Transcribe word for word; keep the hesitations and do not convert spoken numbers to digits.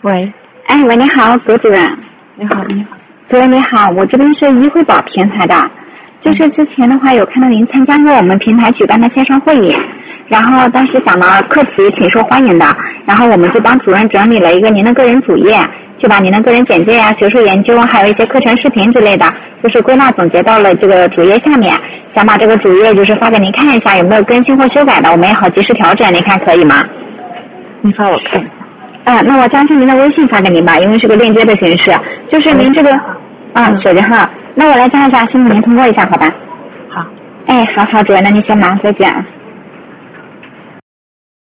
喂， 哎，喂，你好，葛主任。 你好，你好。 主任你好，我这边是一汇宝平台的，就是之前的话有看到您参加过我们平台举办的线上会议，然后当时讲的课题挺受欢迎的，然后我们就帮主任整理了一个您的个人主页，就把您的个人简介呀、学术研究，还有一些课程视频之类的，就是归纳总结到了这个主页下面，想把这个主页就是发给您看一下，有没有更新或修改的，我们也好及时调整，您看可以吗？ 你发我看一下。 啊，那我加上您的微信发给您吧，因为是个链接的形式，就是您这个啊手机号，那我来加一下，希望您通过一下，好吧？ 好。 哎，好好，主任，那您先忙，再见。